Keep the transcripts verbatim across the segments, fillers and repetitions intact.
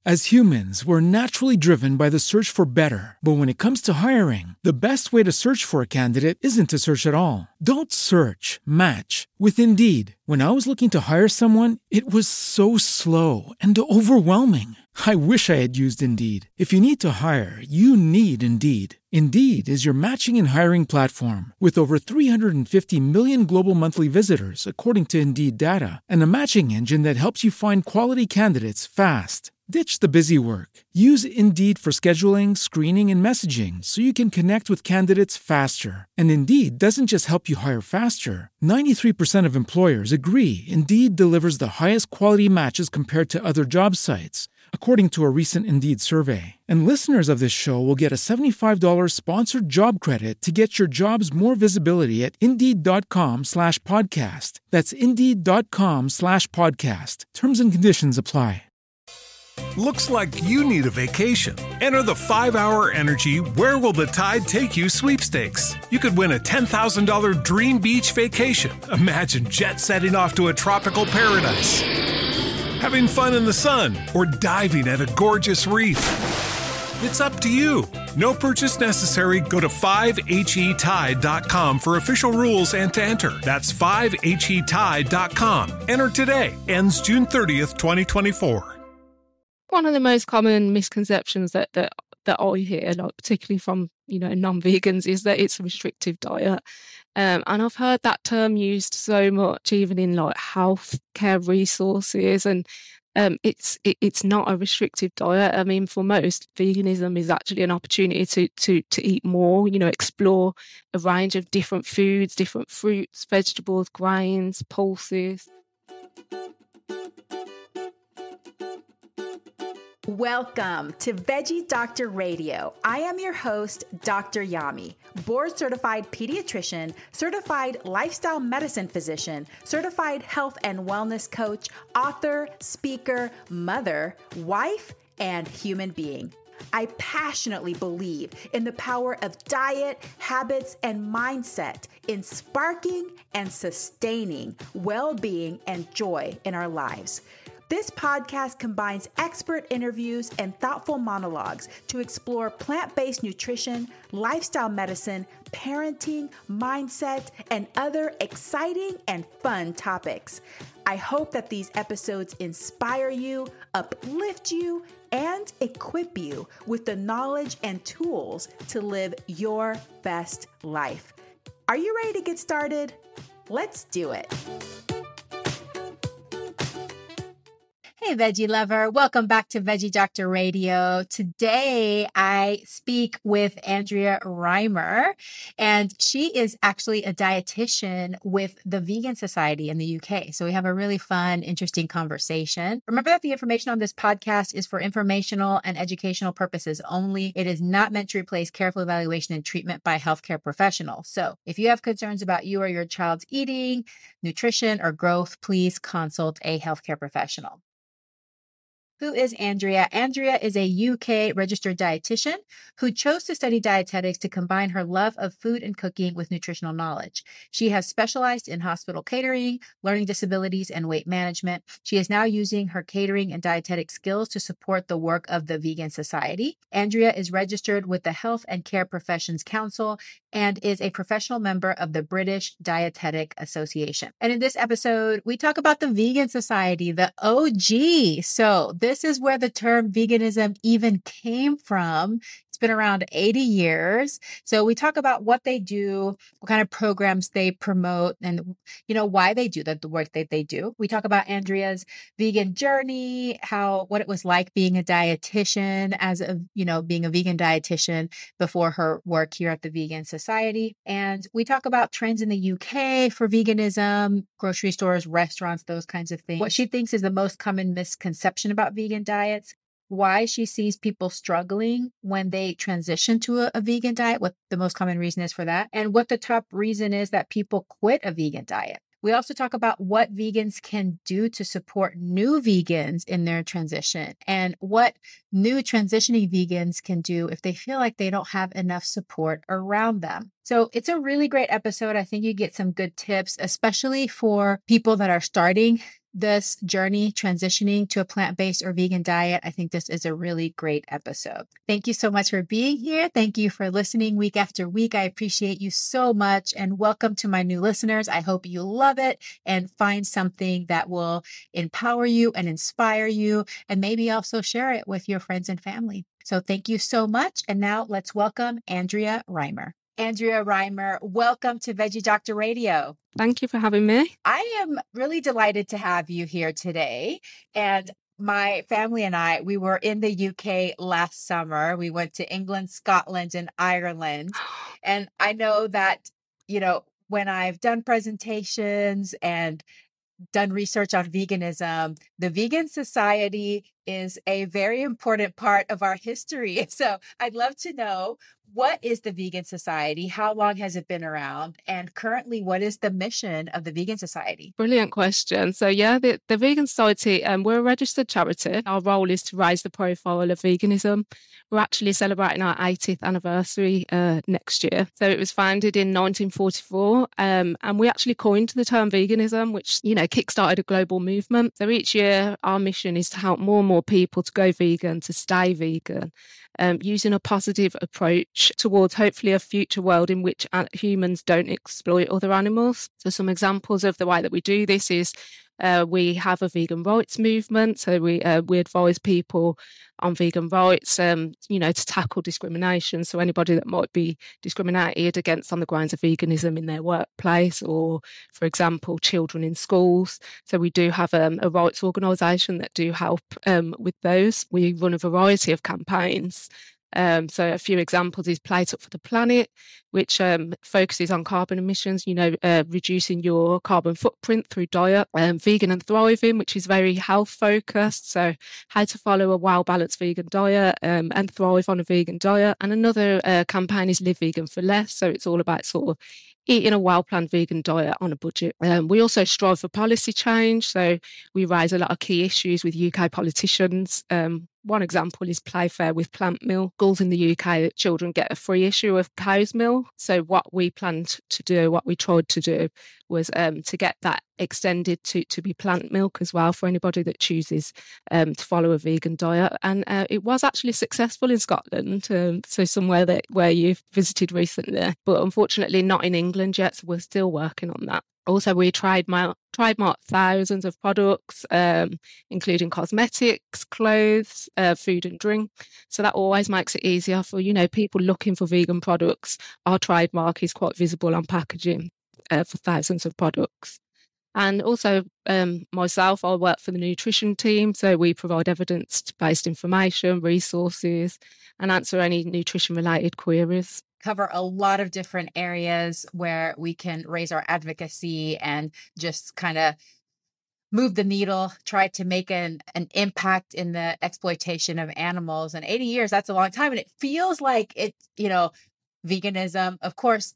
As humans, we're naturally driven by the search for better. But when it comes to hiring, the best way to search for a candidate isn't to search at all. Don't search, match with Indeed. When I was looking to hire someone, it was so slow and overwhelming. I wish I had used Indeed. If you need to hire, you need Indeed. Indeed is your matching and hiring platform with over three hundred fifty million global monthly visitors, according to Indeed data, and a matching engine that helps you find quality candidates fast. Ditch the busy work. Use Indeed for scheduling, screening, and messaging so you can connect with candidates faster. And Indeed doesn't just help you hire faster. ninety-three percent of employers agree Indeed delivers the highest quality matches compared to other job sites, according to a recent Indeed survey. And listeners of this show will get a seventy-five dollars sponsored job credit to get your jobs more visibility at Indeed.com slash podcast. That's Indeed.com slash podcast. Terms and conditions apply. Looks like you need a vacation. Enter the five hour Energy Where Will the Tide Take You sweepstakes. You could win a ten thousand dollars dream beach vacation. Imagine jet setting off to a tropical paradise, having fun in the sun, or diving at a gorgeous reef. It's up to you. No purchase necessary. Go to five H E tide dot com for official rules and to enter. That's five H E tide dot com. Enter today. Ends June thirtieth, twenty twenty-four. One of the most common misconceptions that that that I hear, like particularly from you know non-vegans, is that it's a restrictive diet, um, and I've heard that term used so much, even in like healthcare resources, and um, it's it, it's not a restrictive diet. I mean, for most, veganism is actually an opportunity to to to eat more. You know, explore a range of different foods, different fruits, vegetables, grains, pulses. Welcome to Veggie Doctor Radio. I am your host, Doctor Yami, board-certified pediatrician, certified lifestyle medicine physician, certified health and wellness coach, author, speaker, mother, wife, and human being. I passionately believe in the power of diet, habits, and mindset in sparking and sustaining well-being and joy in our lives. This podcast combines expert interviews and thoughtful monologues to explore plant-based nutrition, lifestyle medicine, parenting, mindset, and other exciting and fun topics. I hope that these episodes inspire you, uplift you, and equip you with the knowledge and tools to live your best life. Are you ready to get started? Let's do it. Hey, veggie lover. Welcome back to Veggie Doctor Radio. Today, I speak with Andrea Reimer, and she is actually a dietitian with the Vegan Society in the U K. So we have a really fun, interesting conversation. Remember that the information on this podcast is for informational and educational purposes only. It is not meant to replace careful evaluation and treatment by healthcare professionals. So if you have concerns about you or your child's eating, nutrition, or growth, please consult a healthcare professional. Who is Andrea? Andrea is a U K registered dietitian who chose to study dietetics to combine her love of food and cooking with nutritional knowledge. She has specialized in hospital catering, learning disabilities, and weight management. She is now using her catering and dietetic skills to support the work of the Vegan Society. Andrea is registered with the Health and Care Professions Council and is a professional member of the British Dietetic Association. And in this episode, we talk about the Vegan Society, the O G. So this is where the term veganism even came from. It's been around eighty years. So we talk about what they do, what kind of programs they promote, and you know why they do the, the work that they do. We talk about Andrea's vegan journey, how what it was like being a dietitian, as a you know being a vegan dietitian before her work here at the Vegan Society, and we talk about trends in the U K for veganism, grocery stores, restaurants, those kinds of things. What she thinks is the most common misconception about vegan diets, why she sees people struggling when they transition to a, a vegan diet, what the most common reason is for that, and what the top reason is that people quit a vegan diet. We also talk about what vegans can do to support new vegans in their transition and what new transitioning vegans can do if they feel like they don't have enough support around them. So it's a really great episode. I think you get some good tips, especially for people that are starting this journey transitioning to a plant-based or vegan diet, I think this is a really great episode. Thank you so much for being here. Thank you for listening week after week. I appreciate you so much. And welcome to my new listeners. I hope you love it and find something that will empower you and inspire you, and maybe also share it with your friends and family. So thank you so much. And now let's welcome Andrea Reimer. Andrea Reimer, welcome to Veggie Doctor Radio. Thank you for having me. I am really delighted to have you here today. And my family and I, we were in the U K last summer. We went to England, Scotland, and Ireland. And I know that, you know, when I've done presentations and done research on veganism, the Vegan Society is a very important part of our history. So I'd love to know, what is the Vegan Society? How long has it been around? And currently, what is the mission of the Vegan Society? Brilliant question. So yeah, the, the Vegan Society, um, we're a registered charity. Our role is to raise the profile of veganism. We're actually celebrating our eightieth anniversary uh, next year. So it was founded in nineteen forty-four, um, and we actually coined the term veganism, which, you know, kickstarted a global movement. So each year, our mission is to help more and more people to go vegan, to stay vegan, um, using a positive approach towards hopefully a future world in which humans don't exploit other animals. So some examples of the way that we do this is uh, we have a vegan rights movement. So we uh, we advise people on vegan rights, um, you know, to tackle discrimination. So anybody that might be discriminated against on the grounds of veganism in their workplace, or, for example, children in schools. So we do have um, a rights organisation that do help um, with those. We run a variety of campaigns. Um, so a few examples is Plate Up for the Planet, which um, focuses on carbon emissions, you know, uh, reducing your carbon footprint through diet. Um, Vegan and Thriving, which is very health focused. So how to follow a well-balanced vegan diet um, and thrive on a vegan diet. And another uh, campaign is Live Vegan for Less. So it's all about sort of eating a well-planned vegan diet on a budget. Um, we also strive for policy change. So we raise a lot of key issues with U K politicians. Um, One example is Play Fair with plant milk. Schools in the U K, children get a free issue of cow's milk. So what we planned to do, what we tried to do, was um, to get that extended to, to be plant milk as well for anybody that chooses um, to follow a vegan diet. And uh, it was actually successful in Scotland, um, so somewhere that where you've visited recently, but unfortunately not in England yet, so we're still working on that. Also, we tried my trademark thousands of products, um, including cosmetics, clothes, uh, food and drink. So that always makes it easier for, you know, people looking for vegan products. Our trademark is quite visible on packaging uh, for thousands of products. And also um, myself, I work for the nutrition team. So we provide evidence-based information, resources, and answer any nutrition-related queries. Cover a lot of different areas where we can raise our advocacy and just kind of move the needle, try to make an, an impact in the exploitation of animals. And eighty years, that's a long time. And it feels like it, you know, veganism, of course,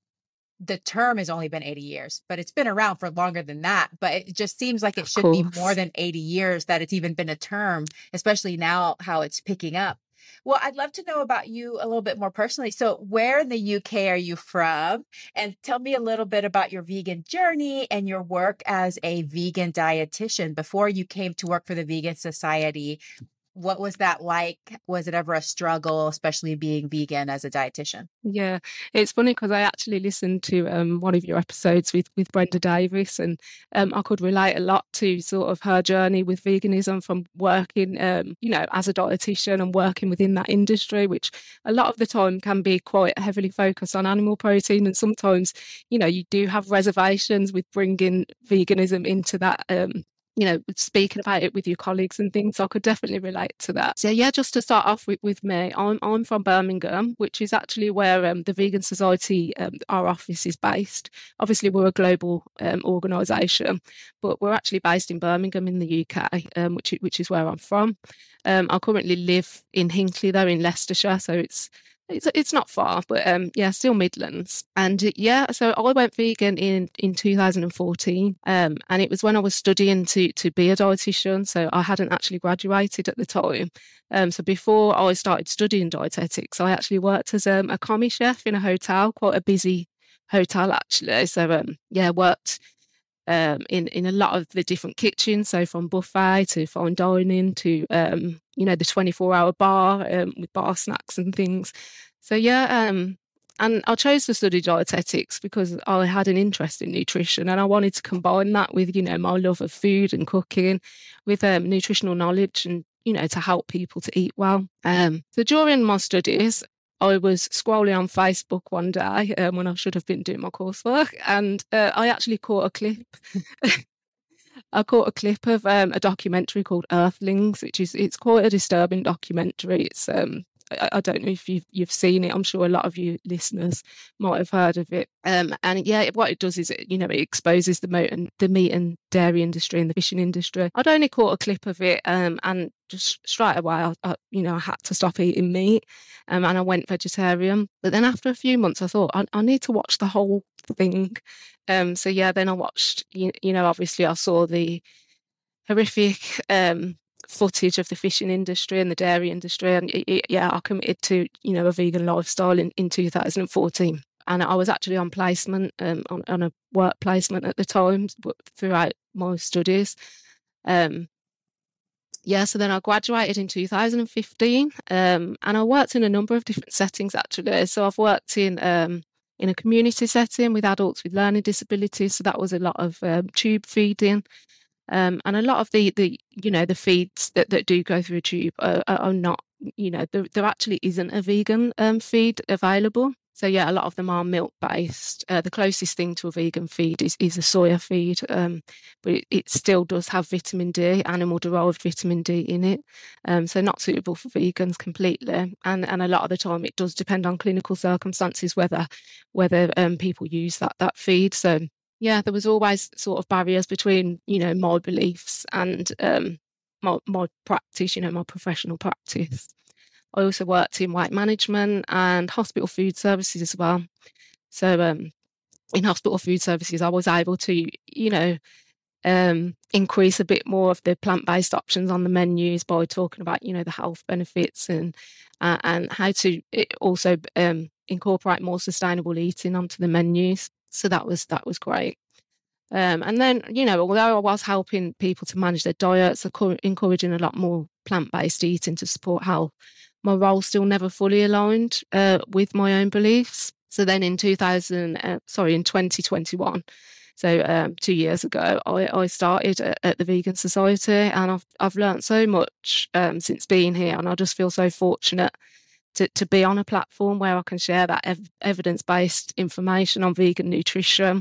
the term has only been eighty years, but it's been around for longer than that. But it just seems like it should be more than eighty years that it's even been a term, especially now how it's picking up. Well, I'd love to know about you a little bit more personally. So where in the U K are you from? And tell me a little bit about your vegan journey and your work as a vegan dietitian before you came to work for the Vegan Society. What was that like? Was it ever a struggle, especially being vegan as a dietitian? Yeah, it's funny because I actually listened to um, one of your episodes with, with Brenda Davis, and um, I could relate a lot to sort of her journey with veganism from working, um, you know, as a dietitian and working within that industry, which a lot of the time can be quite heavily focused on animal protein. And sometimes, you know, you do have reservations with bringing veganism into that um you know, speaking about it with your colleagues and things. So I could definitely relate to that. So yeah, just to start off with, with me, I'm, I'm from Birmingham, which is actually where um, the Vegan Society, um, our office is based. Obviously, we're a global um, organisation, but we're actually based in Birmingham in the U K, um, which, which is where I'm from. Um, I currently live in Hinckley, though, in Leicestershire, so it's It's it's not far, but um, yeah, still Midlands. And uh, yeah, so I went vegan in, in two thousand fourteen, um, and it was when I was studying to to be a dietitian. So I hadn't actually graduated at the time. Um, so before I started studying dietetics, I actually worked as um, a commie chef in a hotel, quite a busy hotel actually. So um, yeah, worked um, in, in a lot of the different kitchens. So from buffet to fine dining to, um, you know, the twenty-four hour bar um, with bar snacks and things. So, yeah, um, and I chose to study dietetics because I had an interest in nutrition, and I wanted to combine that with, you know, my love of food and cooking with um, nutritional knowledge and, you know, to help people to eat well. Um, so during my studies, I was scrolling on Facebook one day um, when I should have been doing my coursework, and uh, I actually caught a clip. I caught a clip of um, a documentary called Earthlings, which is it's quite a disturbing documentary. It's um, I, I don't know if you've you've seen it. I'm sure a lot of you listeners might have heard of it. Um, and yeah, what it does is it, you know, it exposes the meat and the meat and dairy industry and the fishing industry. I'd only caught a clip of it, um, and just straight away, I, I, you know, I had to stop eating meat, um, and I went vegetarian. But then after a few months, I thought I, I need to watch the whole thing. Um, so yeah, then I watched. You, you know, obviously, I saw the horrific um, footage of the fishing industry and the dairy industry, and it, it, yeah, I committed to, you know, a vegan lifestyle in, in two thousand fourteen. And I was actually on placement, um, on, on a work placement at the time, but throughout my studies. Um, Yeah, so then I graduated in two thousand fifteen, um, and I worked in a number of different settings, actually. So I've worked in um, in a community setting with adults with learning disabilities. So that was a lot of um, tube feeding, um, and a lot of the, the you know, the feeds that, that do go through a tube are, are not, you know, there, there actually isn't a vegan um, feed available. So yeah, a lot of them are milk-based. Uh, the closest thing to a vegan feed is, is a soya feed, um, but it, it still does have vitamin D, animal-derived vitamin D in it. Um, so not suitable for vegans completely. And and a lot of the time it does depend on clinical circumstances whether whether um, people use that that feed. So yeah, there was always sort of barriers between, you know, my beliefs and um, my my practice, you know, my professional practice. I also worked in weight management and hospital food services as well. So um, in hospital food services, I was able to, you know, um, increase a bit more of the plant-based options on the menus by talking about, you know, the health benefits and uh, and how to also um, incorporate more sustainable eating onto the menus. So that was that was great. Um, and then, you know, although I was helping people to manage their diets, encouraging a lot more plant-based eating to support health, my role still never fully aligned uh, with my own beliefs. So then in two thousand, uh, sorry, in twenty twenty-one, so um, two years ago, I, I started at, at the Vegan Society, and I've I've learned so much um, since being here, and I just feel so fortunate to to be on a platform where I can share that ev- evidence-based information on vegan nutrition.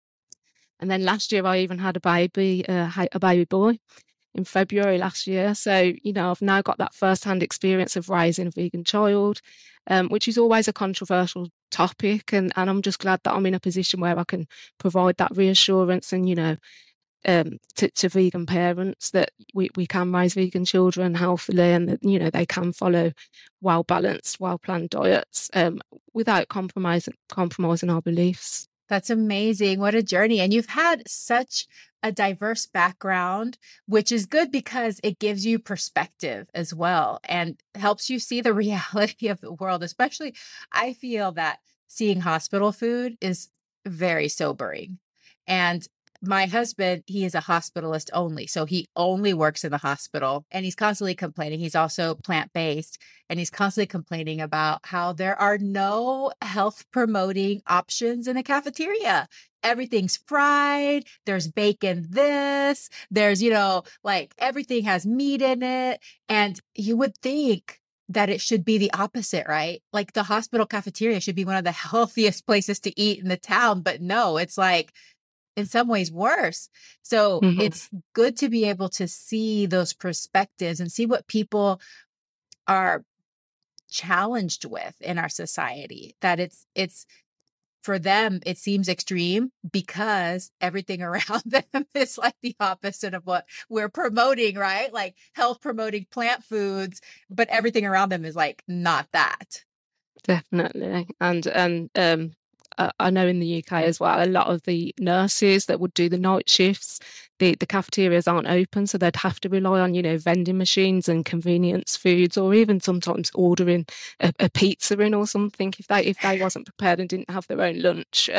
And then last year, I even had a baby, uh, a baby boy, in February last year. So, you know, I've now got that first-hand experience of raising a vegan child, um, which is always a controversial topic. And, and I'm just glad that I'm in a position where I can provide that reassurance and, you know, um, to, to vegan parents that we, we can raise vegan children healthily and that, you know, they can follow well-balanced, well-planned diets um, without compromising, compromising our beliefs. That's amazing. What a journey. And you've had such a diverse background, which is good because it gives you perspective as well and helps you see the reality of the world. Especially, I feel that seeing hospital food is very sobering. And my husband, he is a hospitalist only. So he only works in the hospital and he's constantly complaining. He's also plant-based and he's constantly complaining about how there are no health promoting options in the cafeteria. Everything's fried. There's bacon this. There's, you know, like everything has meat in it. And you would think that it should be the opposite, right? Like the hospital cafeteria should be one of the healthiest places to eat in the town. But no, it's like, in some ways worse. So mm-hmm. It's good to be able to see those perspectives and see what people are challenged with in our society, that it's, it's for them, it seems extreme because everything around them is like the opposite of what we're promoting, right? Like health promoting plant foods, but everything around them is like not that. Definitely. And, and, um, I know in the U K as well, a lot of the nurses that would do the night shifts, the, the cafeterias aren't open, so they'd have to rely on, you know, vending machines and convenience foods, or even sometimes ordering a, a pizza in or something if they if they wasn't prepared and didn't have their own lunch. Um,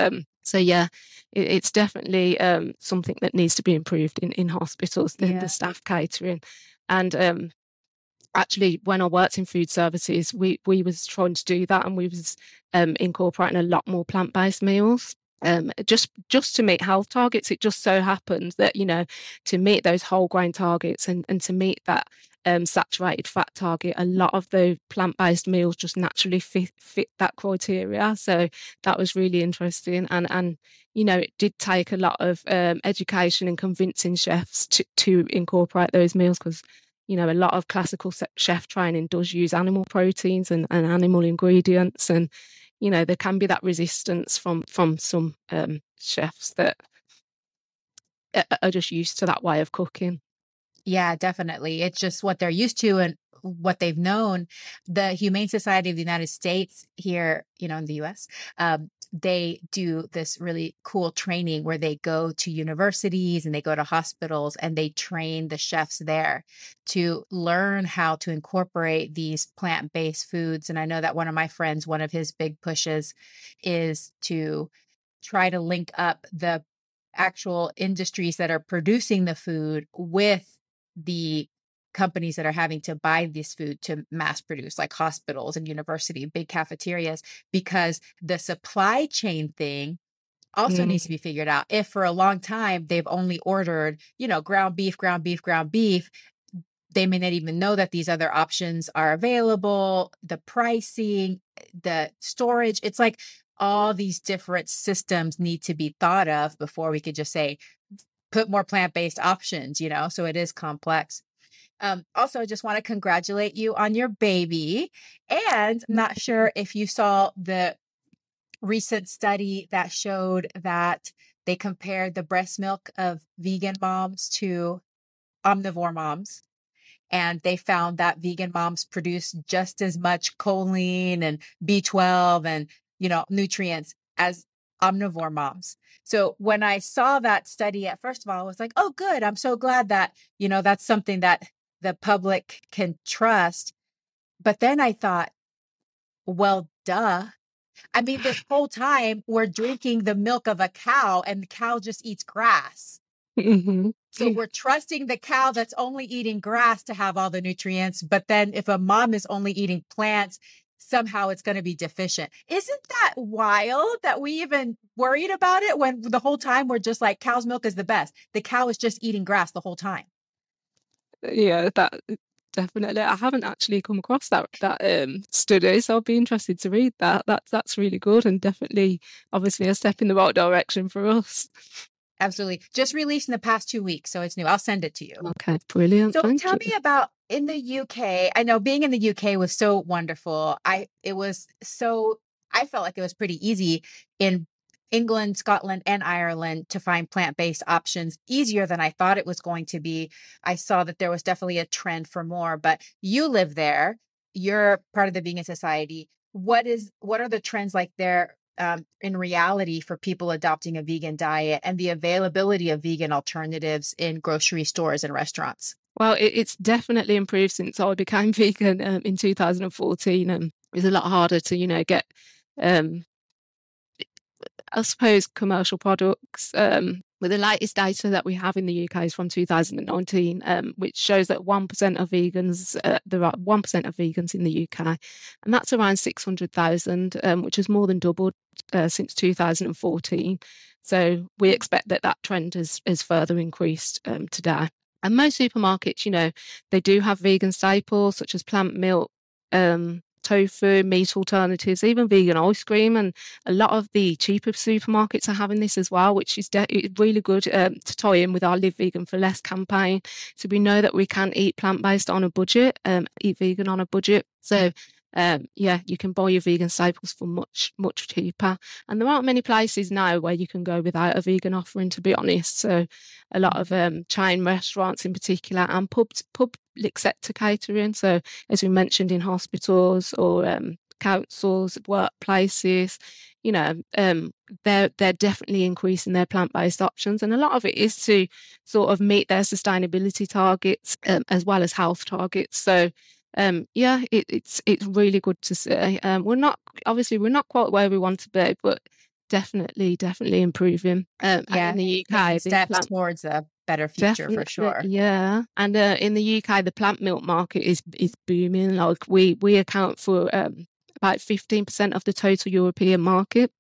So yeah, it, it's definitely um, something that needs to be improved in, in hospitals, the, Yeah. the staff catering. And um, actually, when I worked in food services, we we was trying to do that, and we was um, incorporating a lot more plant-based meals. Um, just just to meet health targets. It just so happened that, you know, to meet those whole grain targets and, and to meet that um, saturated fat target, a lot of the plant-based meals just naturally fit, fit that criteria. So that was really interesting. And, and you know, it did take a lot of um, education and convincing chefs to, to incorporate those meals, because, you know, a lot of classical chef training does use animal proteins and, and animal ingredients. And, you know, there can be that resistance from from some um, chefs that are just used to that way of cooking. Yeah, definitely. It's just what they're used to and what they've known. The Humane Society of the United States here, you know, in the U S, um, they do this really cool training where they go to universities and they go to hospitals and they train the chefs there to learn how to incorporate these plant-based foods. And I know that one of my friends, one of his big pushes is to try to link up the actual industries that are producing the food with the companies that are having to buy this food to mass produce, like hospitals and university, big cafeterias, because the supply chain thing also Mm. needs to be figured out. If for a long time they've only ordered, you know, ground beef, ground beef, ground beef, they may not even know that these other options are available, the pricing, the storage. It's like all these different systems need to be thought of before we could just say, put more plant-based options, you know, so it is complex. Um, also, I just want to congratulate you on your baby. And I'm not sure if you saw the recent study that showed that they compared the breast milk of vegan moms to omnivore moms. And they found that vegan moms produce just as much choline and B twelve and, you know, nutrients as omnivore moms. So when I saw that study, at first of all, I was like, oh, good. I'm so glad that, you know, that's something that the public can trust. But then I thought, well, duh. I mean, this whole time we're drinking the milk of a cow and the cow just eats grass. Mm-hmm. So we're trusting the cow that's only eating grass to have all the nutrients. But then if a mom is only eating plants, somehow it's going to be deficient. Isn't that wild that we even worried about it when the whole time we're just like, cow's milk is the best. The cow is just eating grass the whole time. Yeah, that definitely. I haven't actually come across that that um, study, so I'll be interested to read that. That's that's really good and definitely, obviously, a step in the right direction for us. Absolutely. Just released in the past two weeks, so it's new. I'll send it to you. Okay, brilliant. So Thank tell you. me about in the U K. I know being in the U K was so wonderful. I it was so I felt like it was pretty easy in England, Scotland, and Ireland to find plant-based options, easier than I thought it was going to be. I saw that there was definitely a trend for more, but you live there. You're part of the Vegan Society. What is what are the trends like there um, in reality for people adopting a vegan diet and the availability of vegan alternatives in grocery stores and restaurants? Well, it, it's definitely improved since I became vegan um, in two thousand fourteen. Um, it was a lot harder to, you know, get, um, I suppose, commercial products. Um, with the latest data that we have in the U K is from two thousand nineteen, um, which shows that one percent of vegans, uh, there are one percent of vegans in the U K, and that's around six hundred thousand, um, which has more than doubled uh, since two thousand fourteen. So we expect that that trend has, has further increased um, today. And most supermarkets, you know, they do have vegan staples such as plant milk, um, tofu, meat alternatives, even vegan ice cream. And a lot of the cheaper supermarkets are having this as well, which is de- really good um, to tie in with our Live Vegan for Less campaign. So we know that we can eat plant-based on a budget, um, eat vegan on a budget. So um, yeah, you can buy your vegan staples for much, much cheaper. And there aren't many places now where you can go without a vegan offering, to be honest. So a lot of um, chain restaurants in particular and pub, public sector catering. So as we mentioned, in hospitals or um, councils, workplaces, you know, um, they're, they're definitely increasing their plant-based options. And a lot of it is to sort of meet their sustainability targets um, as well as health targets. So Um, yeah, it, it's it's really good to see. Um, we're not obviously we're not quite where we want to be, but definitely, definitely improving. Um, and Yeah, in the U K, taking the steps plant towards a better future for definitely, sure. yeah. And uh, in the U K, the plant milk market is is booming. Like we we account for um, about fifteen percent of the total European market.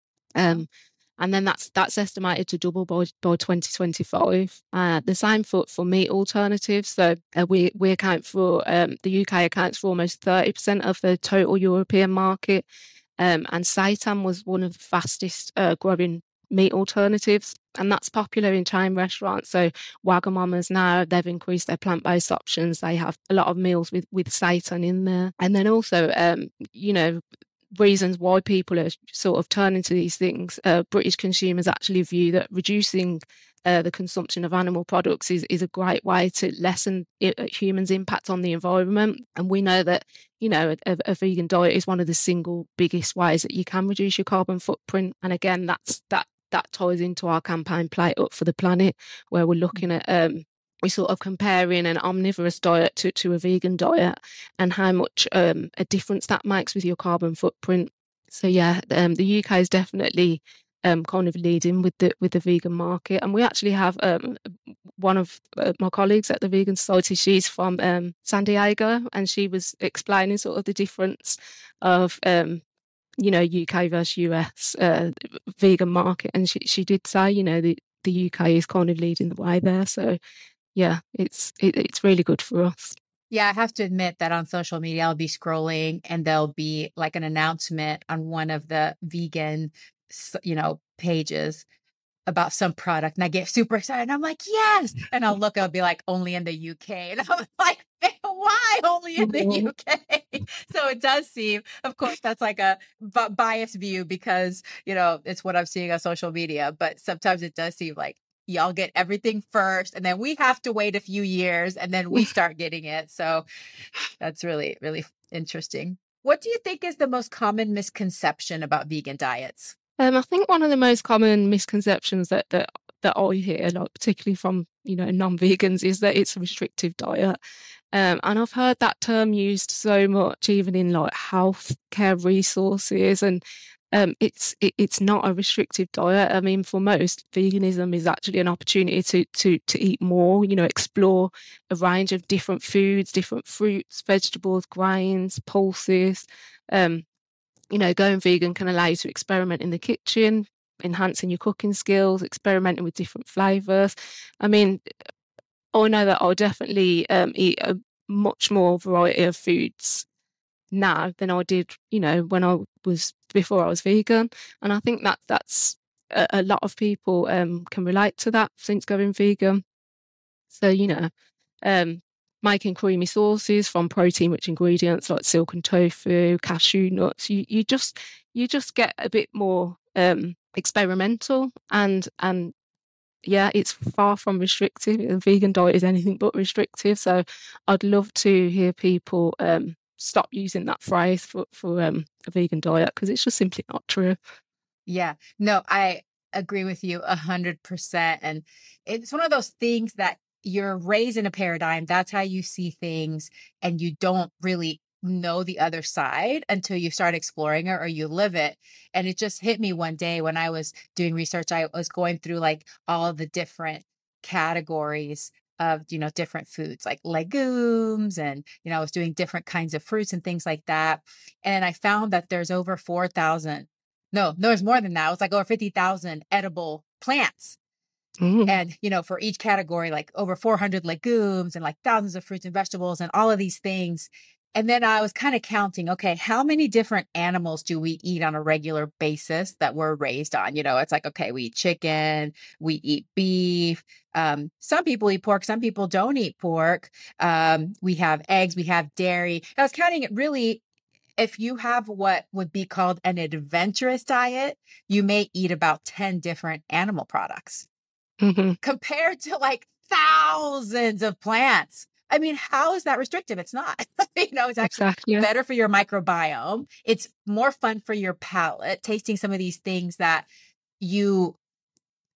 Um, and then that's that's estimated to double by by twenty twenty-five. Uh, the same for, for meat alternatives. So uh, we we account for um, the U K accounts for almost thirty percent of the total European market. Um, and seitan was one of the fastest uh, growing meat alternatives, and that's popular in chain restaurants. So Wagamama's now, they've increased their plant-based options. They have a lot of meals with with seitan in there, and then also, um, you know. reasons why people are sort of turning to these things. Uh, British consumers actually view that reducing uh, the consumption of animal products is, is a great way to lessen it, humans' impact on the environment. And we know that, you know, a, a vegan diet is one of the single biggest ways that you can reduce your carbon footprint. And again, that's that that ties into our campaign Plate Up for the Planet, where we're looking at um, we're sort of comparing an omnivorous diet to, to a vegan diet and how much um, a difference that makes with your carbon footprint. So yeah, um, the U K is definitely um, kind of leading with the with the vegan market, and we actually have um, one of uh, my colleagues at the Vegan Society. She's from um, San Diego, and she was explaining sort of the difference of um, you know U K versus U S uh, vegan market, and she she did say, you know, the the U K is kind of leading the way there. So yeah, it's it, it's really good for us. Yeah, I have to admit that on social media, I'll be scrolling and there'll be like an announcement on one of the vegan, you know, pages about some product, and I get super excited. And I'm like, yes. And I'll look, I'll be like, only in the U K. And I'm like, why only in the U K? So it does seem, of course, that's like a b- biased view because, you know, it's what I'm seeing on social media. But sometimes it does seem like y'all get everything first, and then we have to wait a few years, and then we start getting it. So that's really, really interesting. What do you think is the most common misconception about vegan diets? Um, I think one of the most common misconceptions that that that I hear, like particularly from you know non-vegans, is that it's a restrictive diet. Um, and I've heard that term used so much, even in like healthcare resources, and um, it's it, it's not a restrictive diet. I mean, for most, veganism is actually an opportunity to to to eat more. You know, explore a range of different foods, different fruits, vegetables, grains, pulses. Um, you know, going vegan can allow you to experiment in the kitchen, enhancing your cooking skills, experimenting with different flavors. I mean, I know that I'll definitely um, eat a much more variety of foods now than I did, you know, when I was before I was vegan. And I think that that's a, a lot of people um, can relate to that since going vegan. So, you know, um, making creamy sauces from protein-rich ingredients like silken tofu, cashew nuts, you, you just you just get a bit more um, experimental, and and yeah, it's far from restrictive. A vegan diet is anything but restrictive. So I'd love to hear people um, stop using that phrase for for um, a vegan diet, because it's just simply not true. Yeah, no, I agree with you a hundred percent. And it's one of those things that you're raised in a paradigm. That's how you see things. And you don't really know the other side until you start exploring it or you live it. And it just hit me one day when I was doing research. I was going through like all the different categories of, you know, different foods like legumes, and, you know, I was doing different kinds of fruits and things like that. And I found that there's over four thousand, no, no, there's more than that. It was like over fifty thousand edible plants. Mm. And, you know, for each category, like over four hundred legumes and like thousands of fruits and vegetables and all of these things. And then I was kind of counting, okay, how many different animals do we eat on a regular basis that we're raised on? You know, it's like, okay, we eat chicken, we eat beef. Um, some people eat pork, some people don't eat pork. Um, we have eggs, we have dairy. I was counting it really. If you have what would be called an adventurous diet, you may eat about ten different animal products. Mm-hmm. Compared to like thousands of plants. I mean, how is that restrictive? It's not. You know, it's actually Exactly. better for your microbiome. It's more fun for your palate, tasting some of these things that you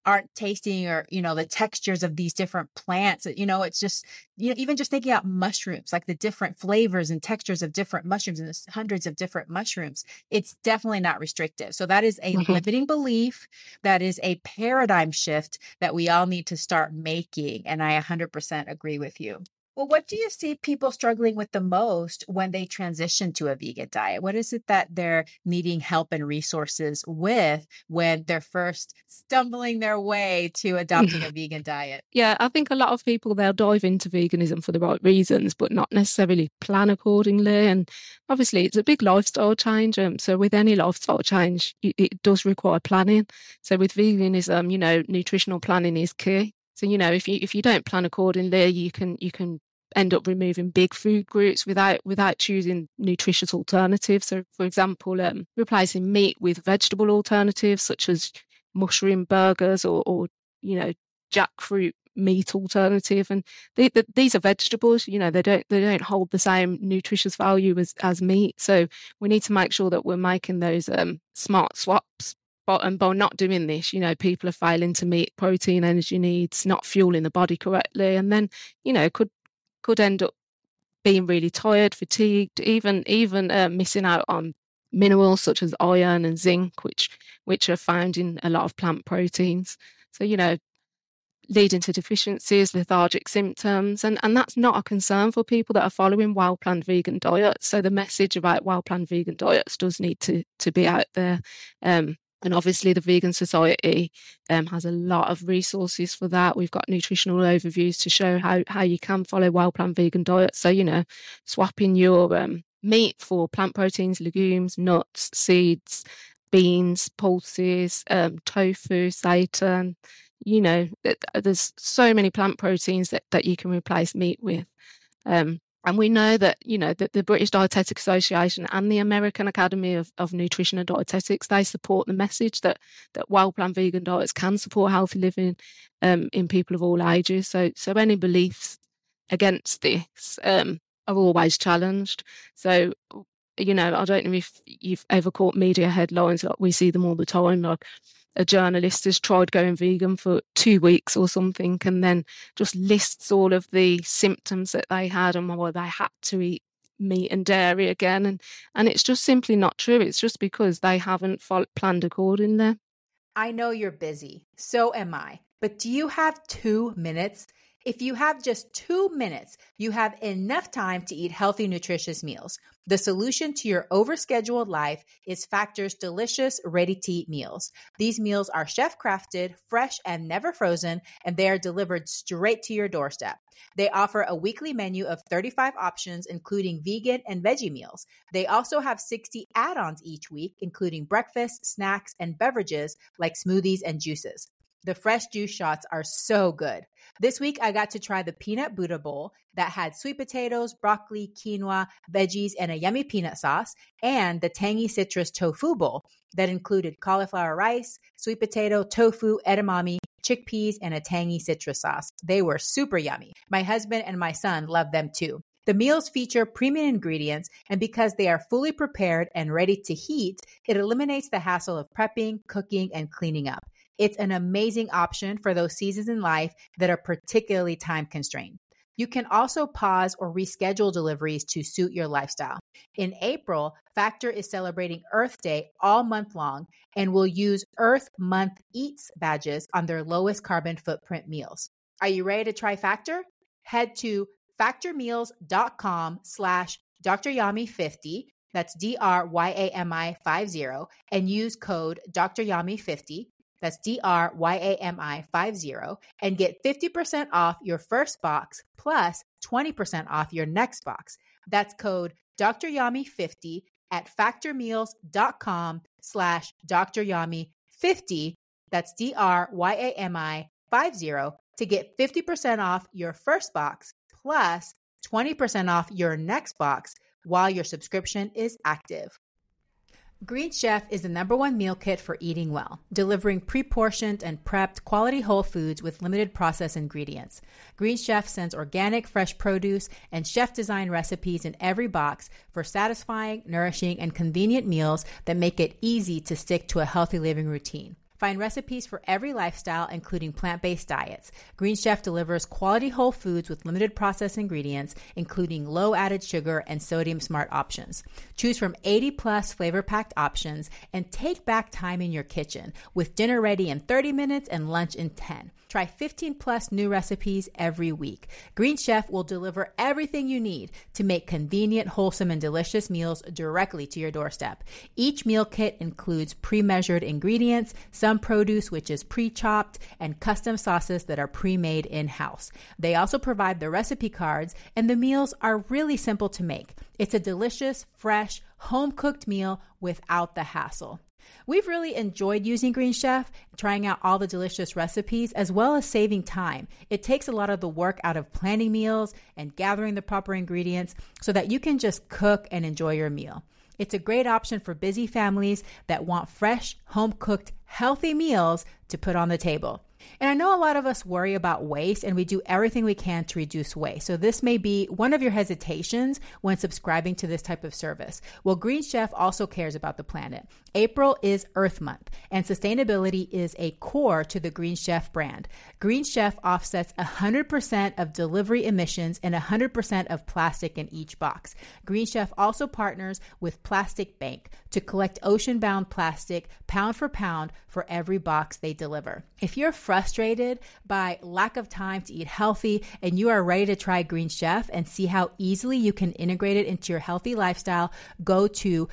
aren't tasting or, you know, the textures of these different plants. You know, it's just, you know, even just thinking about mushrooms, like the different flavors and textures of different mushrooms and there's hundreds of different mushrooms. It's definitely not restrictive. So that is a Mhm. limiting belief. That is a paradigm shift that we all need to start making. And I one hundred percent agree with you. Well, what do you see people struggling with the most when they transition to a vegan diet? What is it that they're needing help and resources with when they're first stumbling their way to adopting a vegan diet? Yeah, I think a lot of people, they'll dive into veganism for the right reasons, but not necessarily plan accordingly. And obviously, it's a big lifestyle change. Um, so with any lifestyle change, it, it does require planning. So with veganism, you know, nutritional planning is key. So, you know, if you if you don't plan accordingly, you can you can end up removing big food groups without without choosing nutritious alternatives. So, for example, um, replacing meat with vegetable alternatives such as mushroom burgers or, or you know, jackfruit meat alternative. And they, they, these are vegetables. You know, they don't they don't hold the same nutritious value as as meat. So we need to make sure that we're making those um, smart swaps. But and by not doing this, you know, people are failing to meet protein energy needs, not fueling the body correctly, and then, you know, could could end up being really tired, fatigued, even even uh, missing out on minerals such as iron and zinc, which which are found in a lot of plant proteins. So, you know, leading to deficiencies, lethargic symptoms, and, and that's not a concern for people that are following well-planned vegan diets. So the message about well-planned vegan diets does need to to be out there. Um, And obviously, the Vegan Society um, has a lot of resources for that. We've got nutritional overviews to show how, how you can follow well-planned vegan diets. So, you know, swapping your um, meat for plant proteins, legumes, nuts, seeds, beans, pulses, um, tofu, seitan. You know, there's so many plant proteins that, that you can replace meat with. Um, And we know that, you know, that the British Dietetic Association and the American Academy of, of Nutrition and Dietetics, they support the message that that well-planned vegan diets can support healthy living um, in people of all ages. So so any beliefs against this um, are always challenged. So, you know, I don't know if you've ever caught media headlines, like we see them all the time, like a journalist has tried going vegan for two weeks or something and then just lists all of the symptoms that they had and why they had to eat meat and dairy again. And, and it's just simply not true. It's just because they haven't planned accordingly. I know you're busy. So am I. But do you have two minutes? If you have just two minutes, you have enough time to eat healthy, nutritious meals. The solution to your overscheduled life is Factor's delicious, ready-to-eat meals. These meals are chef-crafted, fresh, and never frozen, and they are delivered straight to your doorstep. They offer a weekly menu of thirty-five options, including vegan and veggie meals. They also have sixty add-ons each week, including breakfast, snacks, and beverages like smoothies and juices. The fresh juice shots are so good. This week, I got to try the peanut Buddha bowl that had sweet potatoes, broccoli, quinoa, veggies, and a yummy peanut sauce, and the tangy citrus tofu bowl that included cauliflower rice, sweet potato, tofu, edamame, chickpeas, and a tangy citrus sauce. They were super yummy. My husband and my son loved them too. The meals feature premium ingredients, and because they are fully prepared and ready to heat, it eliminates the hassle of prepping, cooking, and cleaning up. It's an amazing option for those seasons in life that are particularly time constrained. You can also pause or reschedule deliveries to suit your lifestyle. In April, Factor is celebrating Earth Day all month long and will use Earth Month Eats badges on their lowest carbon footprint meals. Are you ready to try Factor? Head to factormeals.com slash DrYami50, that's D R Y A M I fifty, and use code D R Yami fifty. That's D R Y A M I fifty, and get fifty percent off your first box plus twenty percent off your next box. That's code D R Yami fifty at factormeals.com slash DrYami50. That's D R Y A M I fifty to get fifty percent off your first box plus twenty percent off your next box while your subscription is active. Green Chef is the number one meal kit for eating well, delivering pre-portioned and prepped quality whole foods with limited processed ingredients. Green Chef sends organic, fresh produce and chef-designed recipes in every box for satisfying, nourishing, and convenient meals that make it easy to stick to a healthy living routine. Find recipes for every lifestyle, including plant-based diets. Green Chef delivers quality whole foods with limited processed ingredients, including low added sugar and sodium smart options. Choose from eighty plus flavor-packed options and take back time in your kitchen with dinner ready in thirty minutes and lunch in ten. Try fifteen plus new recipes every week. Green Chef will deliver everything you need to make convenient, wholesome, and delicious meals directly to your doorstep. Each meal kit includes pre-measured ingredients, some produce which is pre-chopped, and custom sauces that are pre-made in-house. They also provide the recipe cards, and the meals are really simple to make. It's a delicious, fresh, home-cooked meal without the hassle. We've really enjoyed using Green Chef, trying out all the delicious recipes, as well as saving time. It takes a lot of the work out of planning meals and gathering the proper ingredients so that you can just cook and enjoy your meal. It's a great option for busy families that want fresh, home-cooked, healthy meals to put on the table. And I know a lot of us worry about waste, and we do everything we can to reduce waste. So this may be one of your hesitations when subscribing to this type of service. Well, Green Chef also cares about the planet. April is Earth Month, and sustainability is a core to the Green Chef brand. Green Chef offsets one hundred percent of delivery emissions and one hundred percent of plastic in each box. Green Chef also partners with Plastic Bank to collect ocean-bound plastic pound for pound for every box they deliver. If you're frustrated by lack of time to eat healthy and you are ready to try Green Chef and see how easily you can integrate it into your healthy lifestyle, go to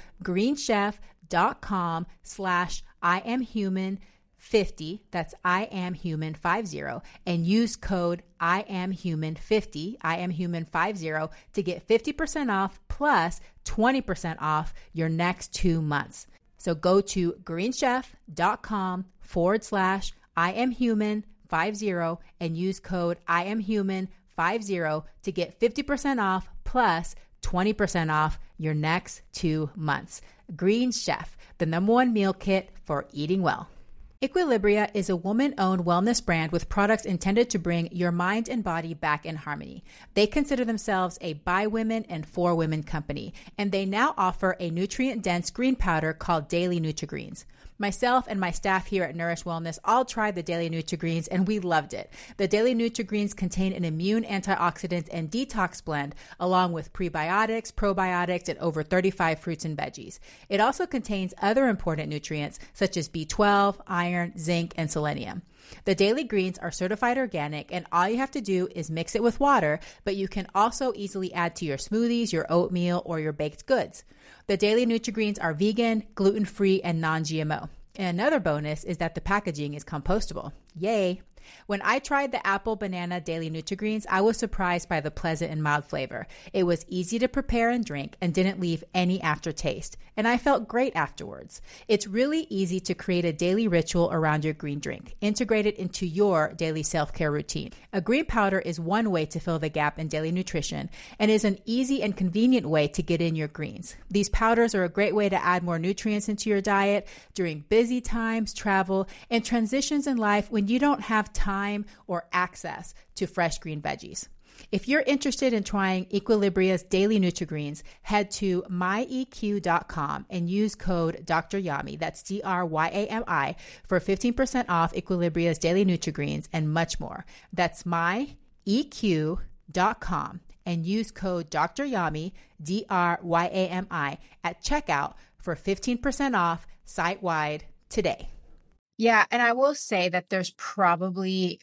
greenchef.com slash I am human 50, that's I am human 50, and use code I am human 50, I am human 50 to get fifty percent off plus twenty percent off your next two months. So go to greenchef.com forward slash I am human 50 and use code I am human 50 to get fifty percent off plus twenty percent off your next two months. Green Chef, the number one meal kit for eating well. Equilibria is a woman-owned wellness brand with products intended to bring your mind and body back in harmony. They consider themselves a by women and for women company, and they now offer a nutrient-dense green powder called Daily Nutri-Greens. Myself and my staff here at Nourish Wellness all tried the Daily Nutri-Greens and we loved it. The Daily Nutri-Greens contain an immune antioxidant and detox blend along with prebiotics, probiotics, and over thirty-five fruits and veggies. It also contains other important nutrients such as B twelve, iron, zinc, and selenium. The Daily Greens are certified organic, and all you have to do is mix it with water, but you can also easily add to your smoothies, your oatmeal, or your baked goods. The Daily Nutri-Greens are vegan, gluten-free, and non-G M O. And another bonus is that the packaging is compostable. Yay! When I tried the apple banana Daily Nutri-Greens, I was surprised by the pleasant and mild flavor. It was easy to prepare and drink and didn't leave any aftertaste, and I felt great afterwards. It's really easy to create a daily ritual around your green drink. Integrate it into your daily self-care routine. A green powder is one way to fill the gap in daily nutrition and is an easy and convenient way to get in your greens. These powders are a great way to add more nutrients into your diet during busy times, travel, and transitions in life when you don't have time or access to fresh green veggies. If you're interested in trying Equilibria's Daily Nutri-Greens, head to my e q dot com and use code Doctor Yami, that's D R Y A M I, for fifteen percent off Equilibria's Daily Nutri-Greens and much more. That's my e q dot com and use code Doctor Yami, D R Y A M I, at checkout for fifteen percent off site-wide today. Yeah, and I will say that there's probably,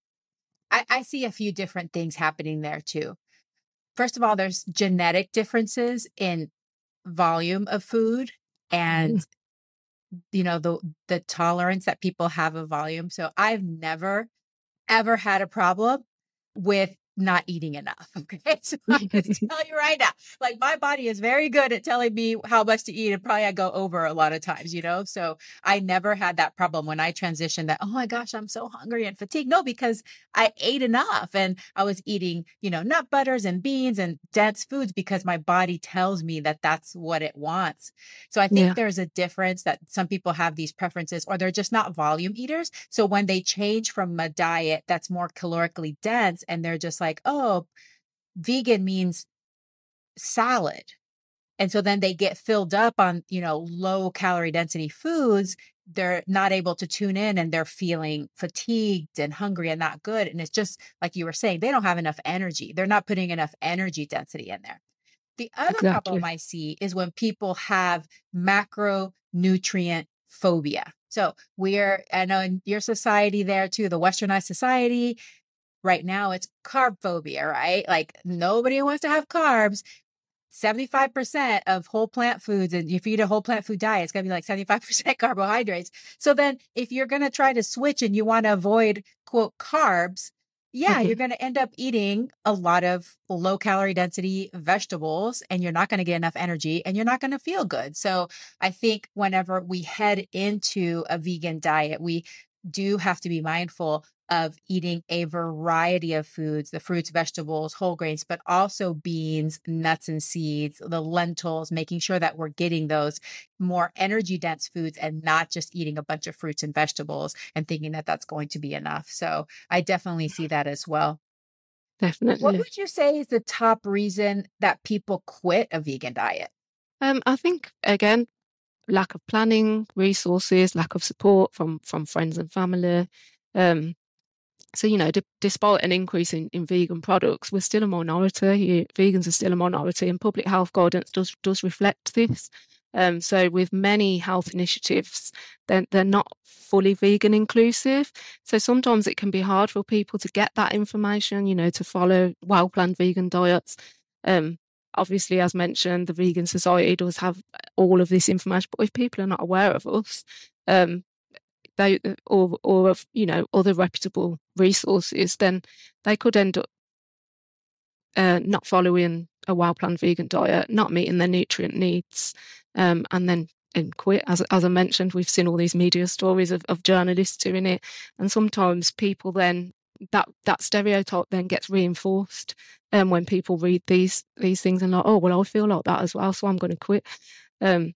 I, I see a few different things happening there too. First of all, there's genetic differences in volume of food and, mm-hmm. you know, the the tolerance that people have of volume. So I've never, ever had a problem with not eating enough. Okay. So I'm going to tell you right now, like my body is very good at telling me how much to eat, and probably I go over a lot of times, you know? So I never had that problem when I transitioned that, oh my gosh, I'm so hungry and fatigued. No, because I ate enough and I was eating, you know, nut butters and beans and dense foods because my body tells me that that's what it wants. So I think yeah. there's a difference that some people have these preferences, or they're just not volume eaters. So when they change from a diet that's more calorically dense and they're just like, oh, vegan means salad. And so then they get filled up on, you know, low calorie density foods. They're not able to tune in and they're feeling fatigued and hungry and not good. And it's just like you were saying, they don't have enough energy. They're not putting enough energy density in there. The other problem Exactly. I see is when people have macronutrient phobia. So we're, I know in your society there too, the Westernized society, right now it's carb phobia, right? Like nobody wants to have carbs. seventy-five percent of whole plant foods, and if you eat a whole plant food diet, it's going to be like seventy-five percent carbohydrates. So then if you're going to try to switch and you want to avoid, quote, carbs, yeah, Mhm. you're going to end up eating a lot of low calorie density vegetables and you're not going to get enough energy and you're not going to feel good. So I think whenever we head into a vegan diet, we do have to be mindful of eating a variety of foods, the fruits, vegetables, whole grains, but also beans, nuts and seeds, the lentils, making sure that we're getting those more energy dense foods and not just eating a bunch of fruits and vegetables and thinking that that's going to be enough. So I definitely see that as well. What Definitely. would you say is the top reason that people quit a vegan diet? Um, I think again, lack of planning, resources, lack of support from from friends and family. Um, so you know, d- despite an increase in, in vegan products, we're still a minority. You- Vegans are still a minority, and public health guidance does does reflect this. Um, so with many health initiatives, then they're not fully vegan inclusive. So sometimes it can be hard for people to get that information. You know, to follow well planned vegan diets. Um, Obviously, as mentioned, the Vegan Society does have all of this information, but if people are not aware of us, um, they or or of you know other reputable resources, then they could end up uh, not following a well-planned vegan diet, not meeting their nutrient needs, um, and then and quit. As as I mentioned, we've seen all these media stories of, of journalists doing it, and sometimes people then that that stereotype then gets reinforced, um, when people read these these things and like, oh well, I feel like that as well, so I'm going to quit. Um,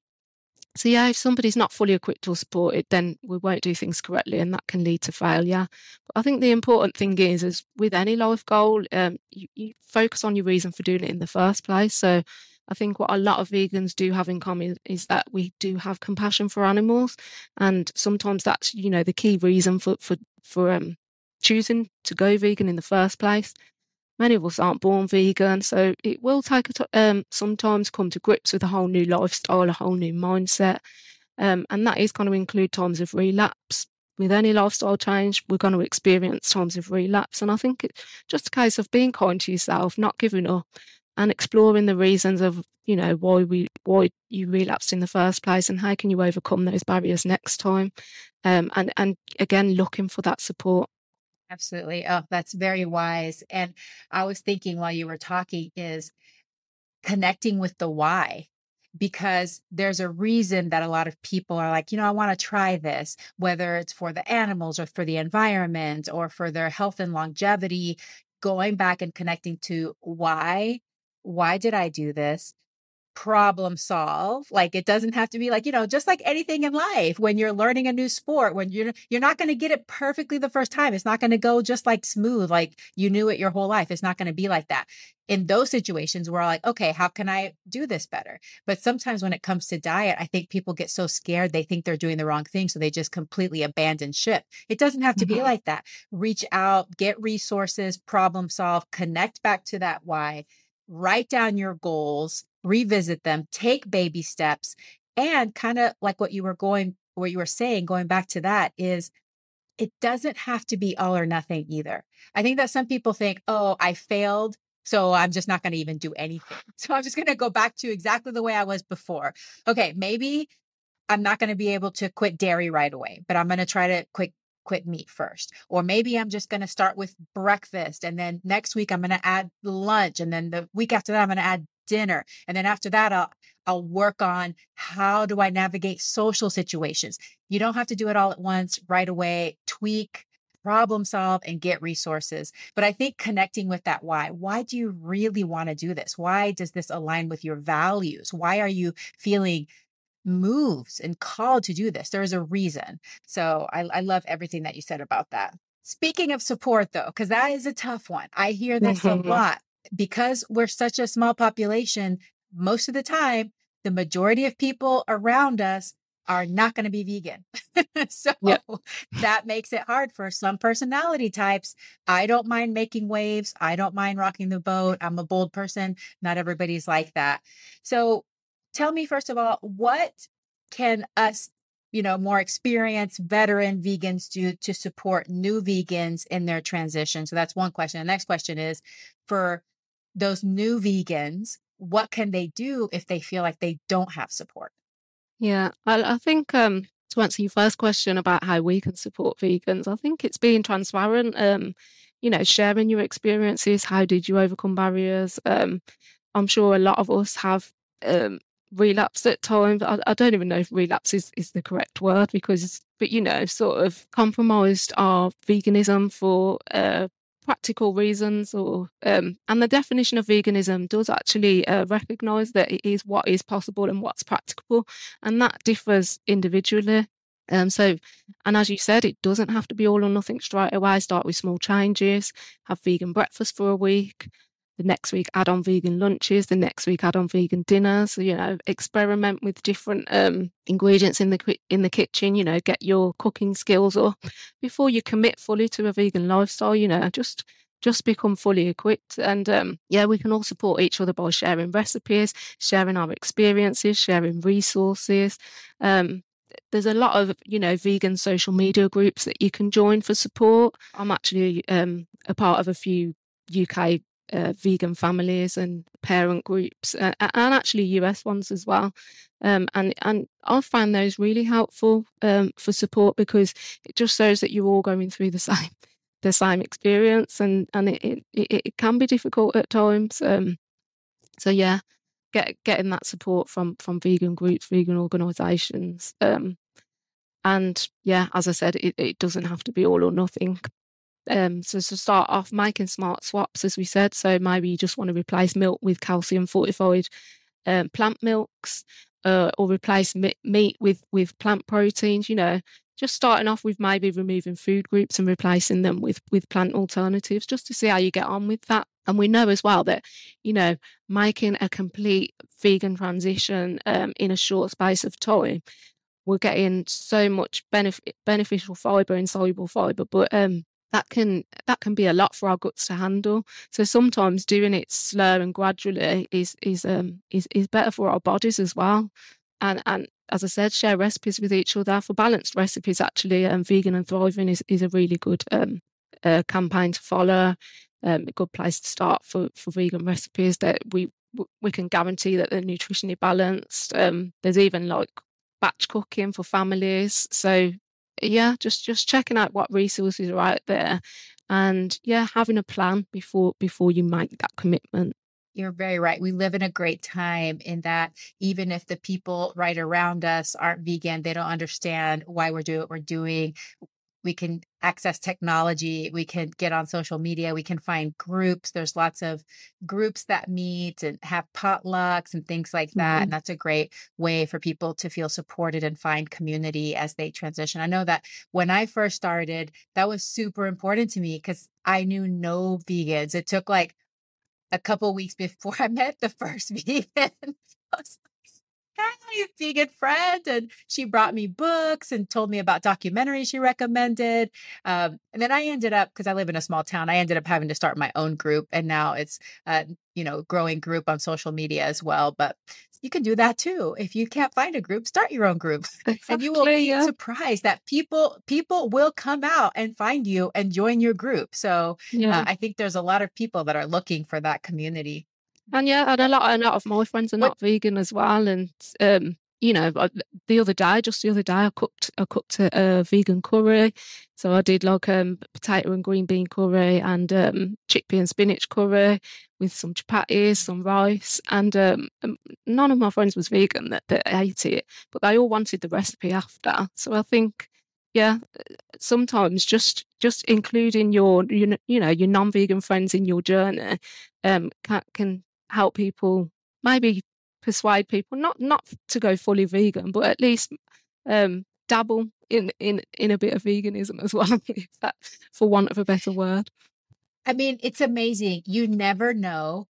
so yeah, if somebody's not fully equipped or supported, then we won't do things correctly, and that can lead to failure. But I think the important thing is, is with any life goal, um, you, you focus on your reason for doing it in the first place. So I think what a lot of vegans do have in common is that we do have compassion for animals, and sometimes that's you know the key reason for for for um, choosing to go vegan in the first place. Many of us aren't born vegan, so it will take a t- um, sometimes come to grips with a whole new lifestyle, a whole new mindset, um, and that is going to include times of relapse. With any lifestyle change, we're going to experience times of relapse, and I think it's just a case of being kind to yourself, not giving up, and exploring the reasons of you know why we why you relapsed in the first place, and how can you overcome those barriers next time, um, and and again looking for that support. Absolutely. Oh, that's very wise. And I was thinking while you were talking is connecting with the why, because there's a reason that a lot of people are like, you know, I want to try this, whether it's for the animals or for the environment or for their health and longevity, going back and connecting to why, why did I do this? Problem solve. Like it doesn't have to be like, you know, just like anything in life, when you're learning a new sport, when you're you're not going to get it perfectly the first time. It's not going to go just like smooth, like you knew it your whole life. It's not going to be like that. In those situations, we're like, okay, how can I do this better? But sometimes when it comes to diet, I think people get so scared, they think they're doing the wrong thing. So they just completely abandon ship. It doesn't have to be Mhm. like that. Reach out, get resources, problem solve, connect back to that why, write down your goals, revisit them, take baby steps, and kind of like what you were going, what you were saying, going back to that is it doesn't have to be all or nothing either. I think that some people think, oh, I failed, so I'm just not going to even do anything. So I'm just going to go back to exactly the way I was before. Okay, maybe I'm not going to be able to quit dairy right away, but I'm going to try to quit quit meat first. Or maybe I'm just going to start with breakfast and then next week I'm going to add lunch and then the week after that I'm going to add dinner. And then after that I'll I'll work on how do I navigate social situations. You don't have to do it all at once right away. Tweak, problem solve and get resources. But I think connecting with that why. Why do you really want to do this? Why does this align with your values? Why are you feeling moves and called to do this? There is a reason. So I, I love everything that you said about that. Speaking of support, though, because that is a tough one. I hear this a Mhm. lot. Because we're such a small population, most of the time, the majority of people around us are not going to be vegan. So Yep. that makes it hard for some personality types. I don't mind making waves. I don't mind rocking the boat. I'm a bold person. Not everybody's like that. So tell me, first of all, what can us, you know, more experienced veteran vegans do to support new vegans in their transition? So that's one question. The next question is, for those new vegans, what can they do if they feel like they don't have support? Yeah, I, I think um, to answer your first question about how we can support vegans, I think it's being transparent, um, you know, sharing your experiences. How did you overcome barriers? Um, I'm sure a lot of us have um, relapsed at times. I, I don't even know if relapse is, is the correct word because, but, you know, sort of compromised our veganism for uh, practical reasons, or um, and the definition of veganism does actually uh, recognize that it is what is possible and what's practicable, and that differs individually. Um, so, and as you said, it doesn't have to be all or nothing straight away. Start with small changes, have vegan breakfast for a week. The next week, add on vegan lunches. The next week, add on vegan dinners. You know, experiment with different um, ingredients in the in the kitchen. You know, get your cooking skills up before you commit fully to a vegan lifestyle. You know, just just become fully equipped. And um, yeah, we can all support each other by sharing recipes, sharing our experiences, sharing resources. Um, there's a lot of, you know, vegan social media groups that you can join for support. I'm actually um, a part of a few U K Uh, vegan families and parent groups, uh, and actually U S ones as well. Um, and and I find those really helpful um, for support, because it just shows that you're all going through the same the same experience, and and it it, it can be difficult at times. Um, so yeah, get getting that support from from vegan groups, vegan organisations. Um, and yeah, as I said, it, it doesn't have to be all or nothing. Um, so to start off, making smart swaps, as we said. So maybe you just want to replace milk with calcium fortified um, plant milks, uh, or replace me- meat with with plant proteins. You know, just starting off with maybe removing food groups and replacing them with with plant alternatives, just to see how you get on with that. And we know as well that, you know, making a complete vegan transition um, in a short space of time, we're getting so much benefit, beneficial fibre, insoluble fibre, but um, that can that can be a lot for our guts to handle. So sometimes doing it slow and gradually is is um is, is better for our bodies as well. And and as I said, share recipes with each other for balanced recipes. Actually, um, Vegan and Thriving is, is a really good um uh, campaign to follow. Um, a good place to start for for vegan recipes that we we can guarantee that they're nutritionally balanced. Um, there's even like batch cooking for families. So yeah, just just checking out what resources are out there, and yeah, having a plan before before you make that commitment. You're very right. We live in a great time in that even if the people right around us aren't vegan, they don't understand why we're doing what we're doing. We can access technology. We can get on social media. We can find groups. There's lots of groups that meet and have potlucks and things like that. Mm-hmm. And that's a great way for people to feel supported and find community as they transition. I know that when I first started, that was super important to me because I knew no vegans. It took like a couple weeks before I met the first vegan. I was hey, vegan friend. And she brought me books and told me about documentaries she recommended. Um, and then I ended up, because I live in a small town, I ended up having to start my own group. And now it's, uh, you know, growing group on social media as well. But you can do that too. If you can't find a group, start your own group. Exactly, and you will be yeah. surprised that people people will come out and find you and join your group. So Yeah. uh, I think there's a lot of people that are looking for that community. And yeah, and a lot, a lot of my friends are What not vegan as well. And um, you know, I- the other day, just the other day, I cooked, I cooked a, a vegan curry. So I did like um potato and green bean curry and um chickpea and spinach curry with some chapatis, some rice, and um um, none of my friends was vegan that, that ate it, but they all wanted the recipe after. So I think, yeah, sometimes just just including your you know, you know your non-vegan friends in your journey um can, can help people, maybe persuade people not not to go fully vegan, but at least um dabble in in in a bit of veganism as well, if that, for want of a better word. I mean, it's amazing. You never know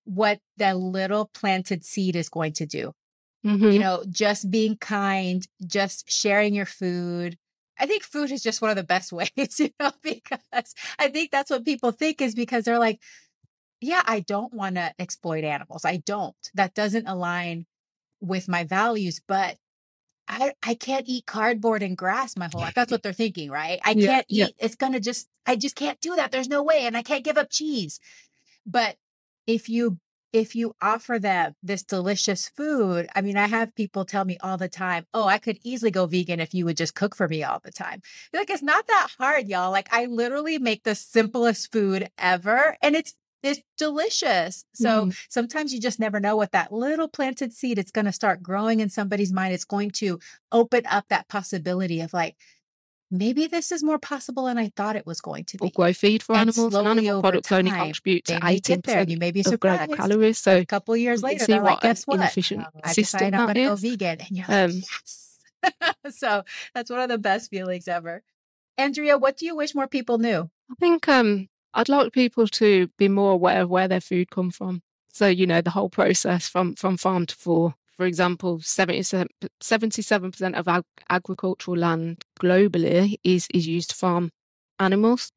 what that little planted seed is going to do. Mm-hmm. You know, just being kind, just sharing your food. I think food is just one of the best ways, you know, because I think that's what people think is because they're like, yeah, I don't want to exploit animals. I don't. That doesn't align with my values, but I, I can't eat cardboard and grass my whole life. That's what they're thinking, right? I Yeah, can't yeah. eat. It's going to just, I just can't do that. There's no way. And I can't give up cheese. But if you, if you offer them this delicious food, I mean, I have people tell me all the time, oh, I could easily go vegan if you would just cook for me all the time. Like, it's not that hard, y'all. Like, I literally make the simplest food ever, and it's It's delicious. So Mm. sometimes you just never know what that little planted seed, it's going to start growing in somebody's mind. It's going to open up that possibility of like, maybe this is more possible than I thought it was going to Or be. grow feed for And animals, and slowly animal over products only time, contribute to they may eighteen get there and you percent may be of global surprised. calories. So A couple of years you can later, see they're like, what an guess what? inefficient I system decided I'm that going to go is. vegan. And you're like, Um, yes. So that's one of the best feelings ever. Andrea, what do you wish more people knew? I think um, I'd like people to be more aware of where their food comes from. So, you know, the whole process from, from farm to fork. For example, seventy-seven percent of ag- agricultural land globally is, is used to farm animals.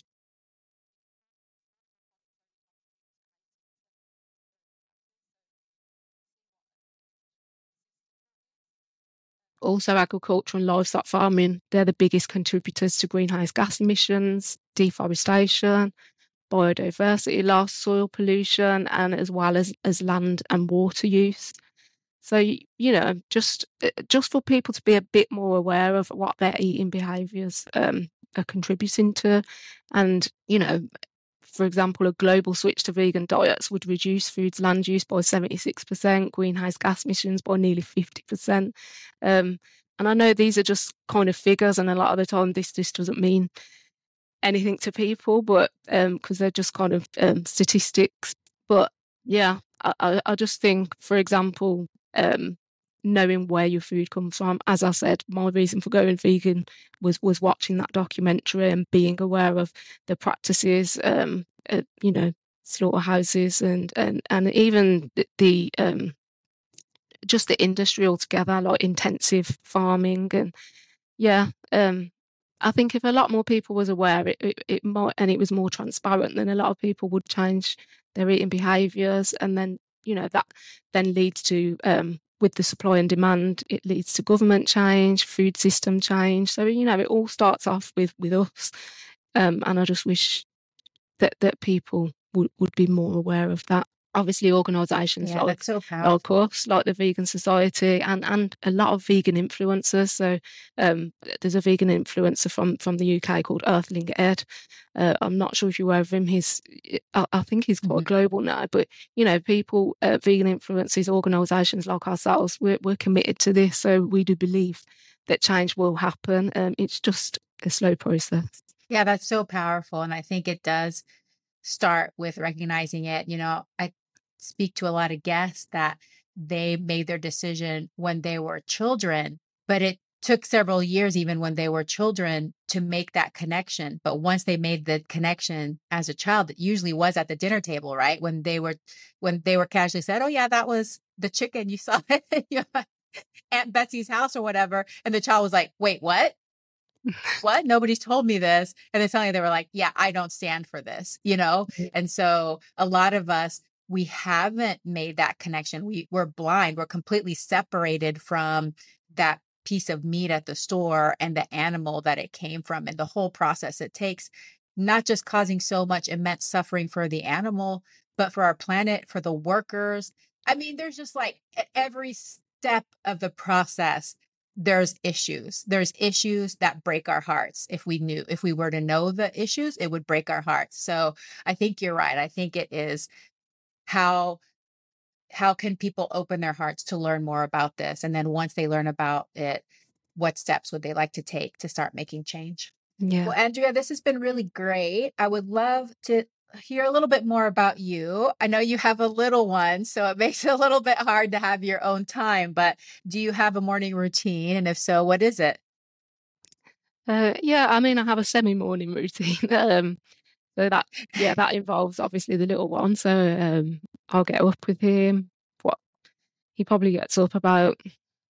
Also, agriculture and livestock farming, they're the biggest contributors to greenhouse gas emissions, deforestation, biodiversity loss, soil pollution, and as well as, as land and water use. So, you know, just just for people to be a bit more aware of what their eating behaviours um, are contributing to. And, you know, for example, a global switch to vegan diets would reduce food's land use by seventy-six percent, greenhouse gas emissions by nearly fifty percent. Um, and I know these are just kind of figures, and a lot of the time this, this doesn't mean anything to people, but um, because they're just kind of um, statistics. But yeah, I, I, I just think, for example, um, knowing where your food comes from. As I said, my reason for going vegan was was watching that documentary and being aware of the practices, um, uh, you know, slaughterhouses and and and even the, the um, just the industry altogether, like intensive farming. And yeah, um, I think if a lot more people was aware, it, it, it might, and it was more transparent, then a lot of people would change their eating behaviours, and then, you know, that then leads to um, with the supply and demand, it leads to government change, food system change. So, you know, it all starts off with with us, um, and I just wish that that people would, would be more aware of that. Obviously, organisations Yeah, like that's so powerful. like us, like the Vegan Society, and and a lot of vegan influencers. So um, there's a vegan influencer from from the U K called Earthling Ed. Uh, I'm not sure if you're aware of him. He's I, I think he's quite Mhm. global now. But you know, people, uh, vegan influencers, organisations like ourselves, we're we're committed to this. So we do believe that change will happen. Um, it's just a slow process. Yeah, that's so powerful. And I think it does start with recognizing it. You know, I speak to a lot of guests that they made their decision when they were children, but it took several years, even when they were children, to make that connection. But once they made the connection as a child, it usually was at the dinner table, right? When they were, when they were casually said, oh yeah, that was the chicken you saw at your Aunt Betsy's house or whatever. And the child was like, wait, what? What? Nobody's told me this. And then suddenly they were like, yeah, I don't stand for this, you know? And so a lot of us, we haven't made that connection. We, we're blind. We're completely separated from that piece of meat at the store and the animal that it came from and the whole process it takes, not just causing so much immense suffering for the animal, but for our planet, for the workers. I mean, there's just like at every step of the process, there's issues. There's issues that break our hearts. If we knew, if we were to know the issues, it would break our hearts. So I think you're right. I think it is how, how can people open their hearts to learn more about this? And then once they learn about it, what steps would they like to take to start making change? Yeah. Well, Andrea, this has been really great. I would love to hear a little bit more about you. I know you have a little one, so it makes it a little bit hard to have your own time, but do you have a morning routine? And if so, what is it? Uh, yeah, I mean, I have a semi-morning routine. um, So that, yeah, that involves obviously the little one. So um, I'll get up with him. What he probably gets up about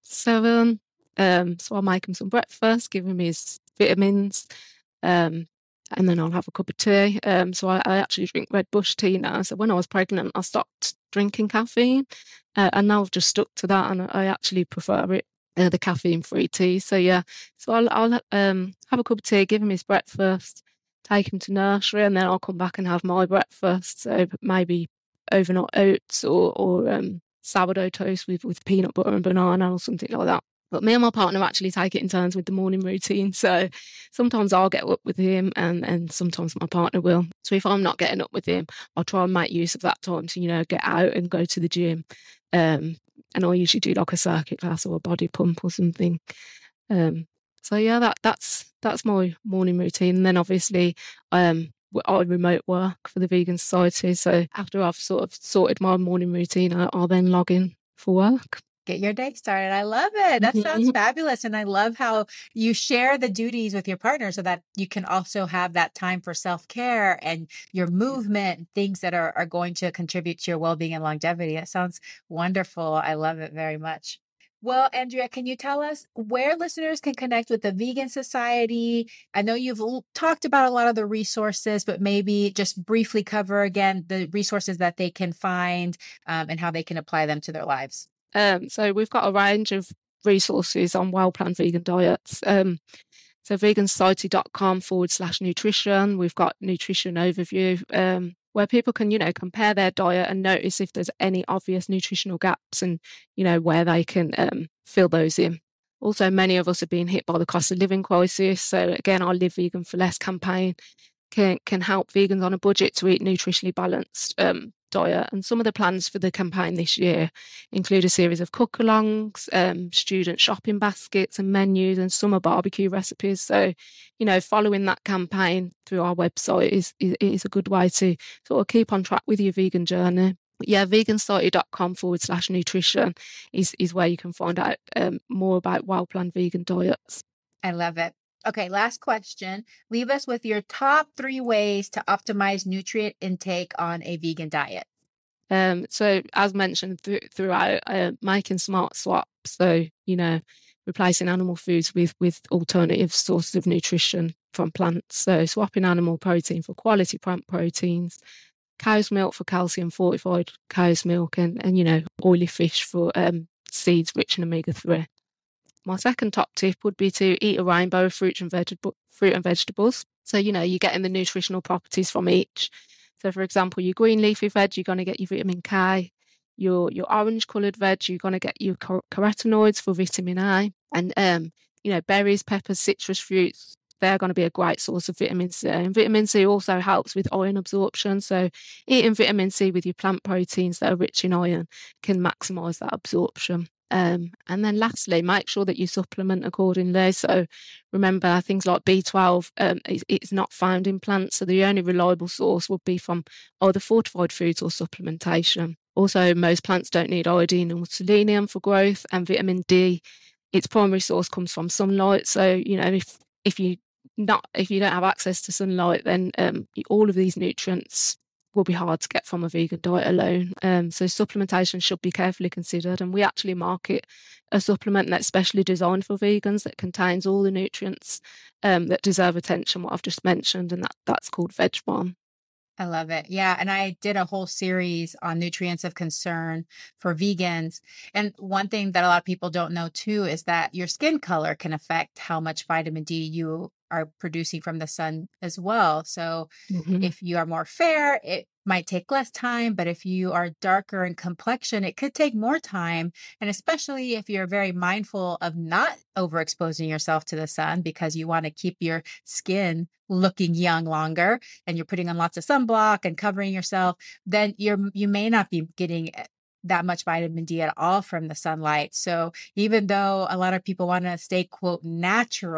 seven. Um, so I'll make him some breakfast, give him his vitamins, um, and then I'll have a cup of tea. Um, so I, I actually drink red bush tea now. So when I was pregnant, I stopped drinking caffeine, uh, and now I've just stuck to that, and I actually prefer it, uh, the caffeine-free tea. So yeah, so I'll, I'll um, have a cup of tea, give him his breakfast, take him to nursery, and then I'll come back and have my breakfast. So maybe overnight oats or or um, sourdough toast with, with peanut butter and banana or something like that. But me and my partner actually take it in turns with the morning routine. So sometimes I'll get up with him and, and sometimes my partner will. So if I'm not getting up with him, I'll try and make use of that time to, you know, get out and go to the gym. Um, and I usually do like a circuit class or a body pump or something. Um, so yeah, that that's that's my morning routine. And then obviously um, I remote work for the Vegan Society. So after I've sort of sorted my morning routine, I, I'll then log in for work. Get your day started. I love it. That sounds fabulous. And I love how you share the duties with your partner so that you can also have that time for self-care and your movement, things that are, are going to contribute to your well-being and longevity. It sounds wonderful. I love it very much. Well, Andrea, can you tell us where listeners can connect with the Vegan Society? I know you've l- talked about a lot of the resources, but maybe just briefly cover again the resources that they can find um, and how they can apply them to their lives. Um, so we've got a range of resources on well-planned vegan diets. Um, so vegansociety.com forward slash nutrition. We've got nutrition overview um, where people can, you know, compare their diet and notice if there's any obvious nutritional gaps and, you know, where they can um, fill those in. Also, many of us have been hit by the cost of living crisis. So again, our Live Vegan for Less campaign can, can help vegans on a budget to eat nutritionally balanced um, diet. And some of the plans for the campaign this year include a series of cook-alongs, um, student shopping baskets and menus, and summer barbecue recipes. So, you know, following that campaign through our website is, is, is a good way to sort of keep on track with your vegan journey. But yeah, vegansociety.com forward slash nutrition is, is where you can find out um, more about well-planned vegan diets. I love it. Okay, last question. Leave us with your top three ways to optimize nutrient intake on a vegan diet. Um, so as mentioned th- throughout, uh, making smart swaps. So, you know, replacing animal foods with, with alternative sources of nutrition from plants. So swapping animal protein for quality plant proteins, cow's milk for calcium fortified cow's milk, and, and you know, oily fish for um, seeds rich in omega three. My second top tip would be to eat a rainbow of fruit and, veg- fruit and vegetables. So, you know, you're getting the nutritional properties from each. So, for example, your green leafy veg, you're going to get your vitamin K. Your your orange coloured veg, you're going to get your carotenoids for vitamin A. And, um, you know, berries, peppers, citrus fruits, they're going to be a great source of vitamin C. And vitamin C also helps with iron absorption. So eating vitamin C with your plant proteins that are rich in iron can maximise that absorption. Um, and then lastly, make sure that you supplement accordingly. So remember, things like B twelve, um, it, it's not found in plants. So the only reliable source would be from either fortified foods or supplementation. Also, most plants don't need iodine or selenium for growth, and vitamin D, its primary source comes from sunlight. So, you know, if if you not if you don't have access to sunlight, then um, all of these nutrients will be hard to get from a vegan diet alone. Um, so supplementation should be carefully considered. And we actually market a supplement that's specially designed for vegans that contains all the nutrients um, that deserve attention, what I've just mentioned, and that, that's called VegOne. I love it. Yeah. And I did a whole series on nutrients of concern for vegans. And one thing that a lot of people don't know too is that your skin color can affect how much vitamin D you are producing from the sun as well. So mm-hmm. if you are more fair, it might take less time, but if you are darker in complexion, it could take more time. And especially if you're very mindful of not overexposing yourself to the sun because you want to keep your skin looking young longer and you're putting on lots of sunblock and covering yourself, then you're, you may not be getting that much vitamin D at all from the sunlight. So even though a lot of people want to stay, quote, natural,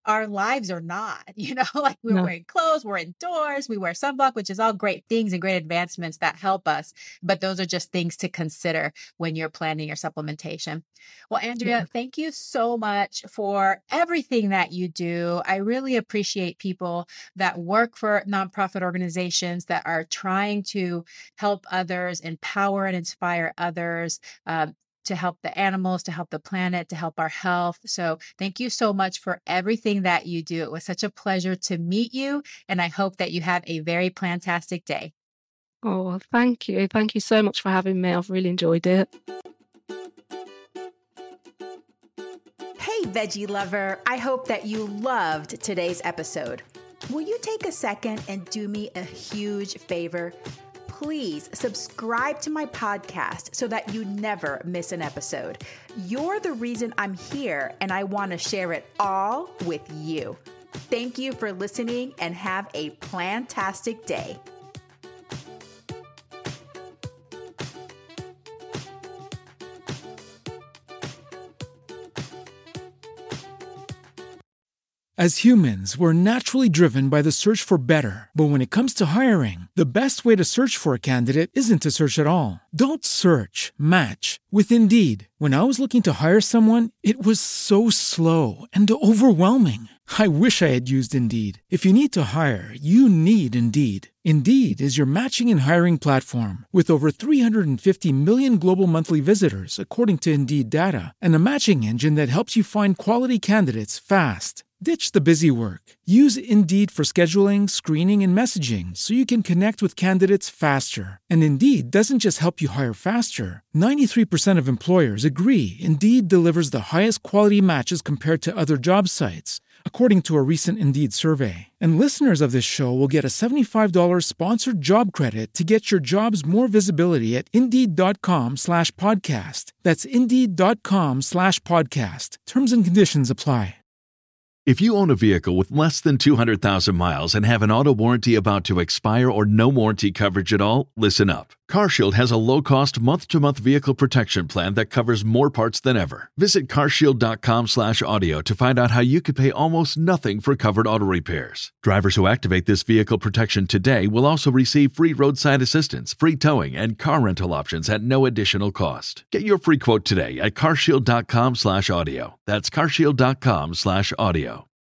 our lives are not, you know, like we're No. wearing clothes, we're indoors, we wear sunblock, which is all great things and great advancements that help us. But those are just things to consider when you're planning your supplementation. Well, Andrea, Yeah. thank you so much for everything that you do. I really appreciate people that work for nonprofit organizations that are trying to help others, empower and inspire others. Um, to help the animals, to help the planet, to help our health. So thank you so much for everything that you do. It was such a pleasure to meet you, and I hope that you have a very plantastic day. Oh, thank you. Thank you so much for having me. I've really enjoyed it. Hey, veggie lover. I hope that you loved today's episode. Will you take a second and do me a huge favor? Please subscribe to my podcast so that you never miss an episode. You're the reason I'm here, and I want to share it all with you. Thank you for listening, and have a plantastic day. As humans, we're naturally driven by the search for better. But when it comes to hiring, the best way to search for a candidate isn't to search at all. Don't search, match with Indeed. When I was looking to hire someone, it was so slow and overwhelming. I wish I had used Indeed. If you need to hire, you need Indeed. Indeed is your matching and hiring platform with over three hundred fifty million global monthly visitors, according to Indeed data, and a matching engine that helps you find quality candidates fast. Ditch the busy work. Use Indeed for scheduling, screening, and messaging so you can connect with candidates faster. And Indeed doesn't just help you hire faster. ninety-three percent of employers agree Indeed delivers the highest quality matches compared to other job sites, according to a recent Indeed survey. And listeners of this show will get a seventy-five dollars sponsored job credit to get your jobs more visibility at Indeed.com slash podcast. That's Indeed.com slash podcast. Terms and conditions apply. If you own a vehicle with less than two hundred thousand miles and have an auto warranty about to expire or no warranty coverage at all, listen up. CarShield has a low-cost month-to-month vehicle protection plan that covers more parts than ever. Visit carshield.com slash audio to find out how you could pay almost nothing for covered auto repairs. Drivers who activate this vehicle protection today will also receive free roadside assistance, free towing, and car rental options at no additional cost. Get your free quote today at carshield.com slash audio. That's carshield.com slash audio.